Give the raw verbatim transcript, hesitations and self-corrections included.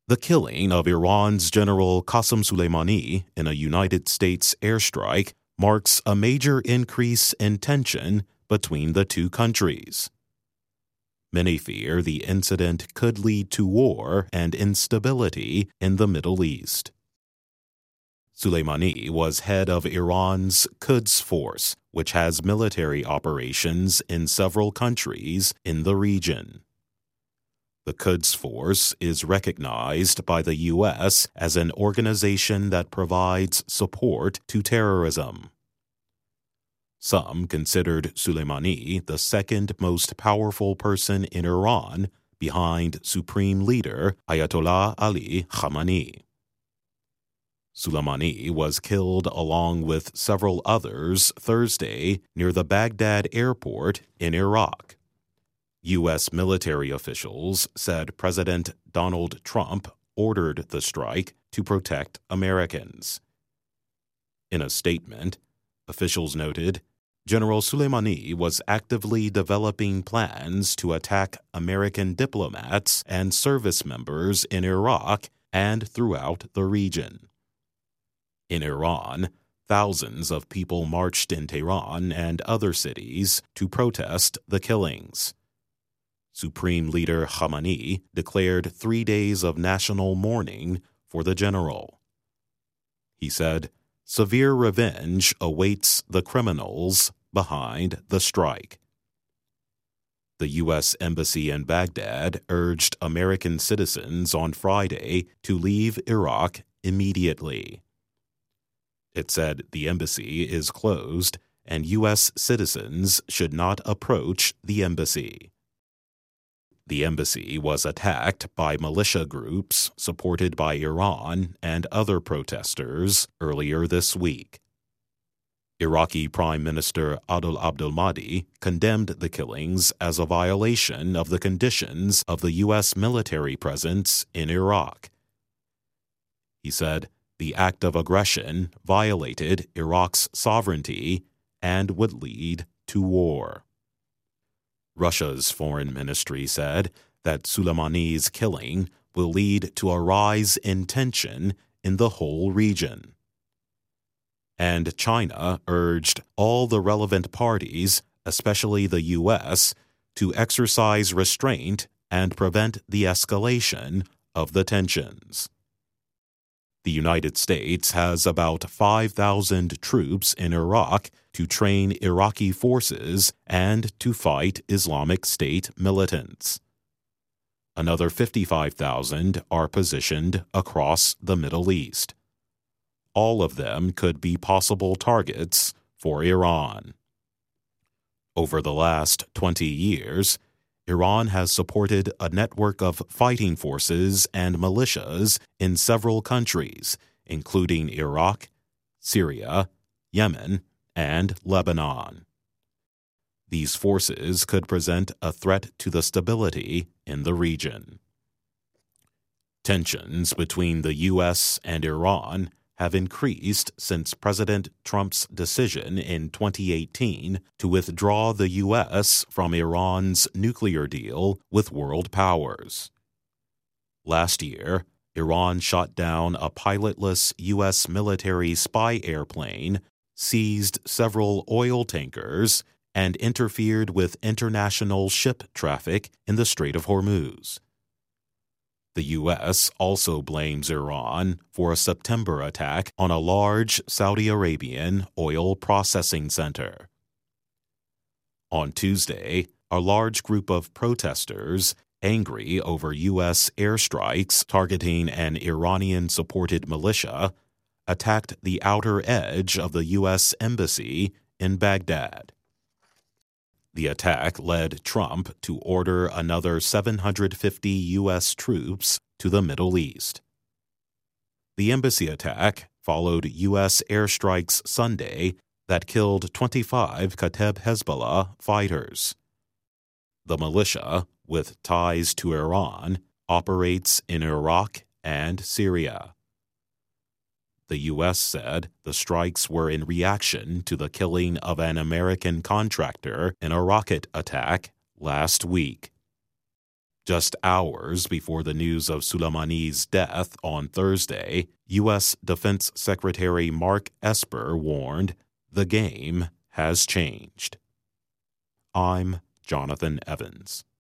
The killing of Iran's General Qasem Soleimani in a United States airstrike marks a major increase in tension between the two countries. Many fear the incident could lead to war and instability in the Middle East. Soleimani was head of Iran's Quds Force, which has military operations in several countries in the region. The Quds Force is recognized by the U S as an organization that provides support to terrorism. Some considered Soleimani the second most powerful person in Iran behind Supreme Leader Ayatollah Ali Khamenei. Soleimani was killed along with several others Thursday near the Baghdad airport in Iraq. U S military officials said President Donald Trump ordered the strike to protect Americans. In a statement, officials noted, General Soleimani was actively developing plans to attack American diplomats and service members in Iraq and throughout the region. In Iran, thousands of people marched in Tehran and other cities to protest the killings. Supreme Leader Khamenei declared three days of national mourning for the general. He said, severe revenge awaits the criminals behind the strike. The U S Embassy in Baghdad urged American citizens on Friday to leave Iraq immediately. It said the embassy is closed and U S citizens should not approach the embassy. The embassy was attacked by militia groups supported by Iran and other protesters earlier this week. Iraqi Prime Minister Adel Abdul-Mahdi condemned the killings as a violation of the conditions of the U S military presence in Iraq. He said the act of aggression violated Iraq's sovereignty and would lead to war. Russia's foreign ministry said that Soleimani's killing will lead to a rise in tension in the whole region. And China urged all the relevant parties, especially the U S, to exercise restraint and prevent the escalation of the tensions. The United States has about five thousand troops in Iraq to train Iraqi forces and to fight Islamic State militants. Another fifty-five thousand are positioned across the Middle East. All of them could be possible targets for Iran. Over the last twenty years, Iran has supported a network of fighting forces and militias in several countries, including Iraq, Syria, Yemen, and Lebanon. These forces could present a threat to the stability in the region. Tensions between the U S and Iran have increased since President Trump's decision in twenty eighteen to withdraw the U S from Iran's nuclear deal with world powers. Last year, Iran shot down a pilotless U S military spy airplane, seized several oil tankers, and interfered with international ship traffic in the Strait of Hormuz. The U S also blames Iran for a September attack on a large Saudi Arabian oil processing center. On Tuesday, a large group of protesters, angry over U S airstrikes targeting an Iranian-supported militia, attacked the outer edge of the U S Embassy in Baghdad. The attack led Trump to order another seven hundred fifty U S troops to the Middle East. The embassy attack followed U S airstrikes Sunday that killed twenty-five Kateb Hezbollah fighters. The militia, with ties to Iran, operates in Iraq and Syria. The U S said the strikes were in reaction to the killing of an American contractor in a rocket attack last week. Just hours before the news of Soleimani's death on Thursday, U S Defense Secretary Mark Esper warned, "The game has changed." I'm Jonathan Evans.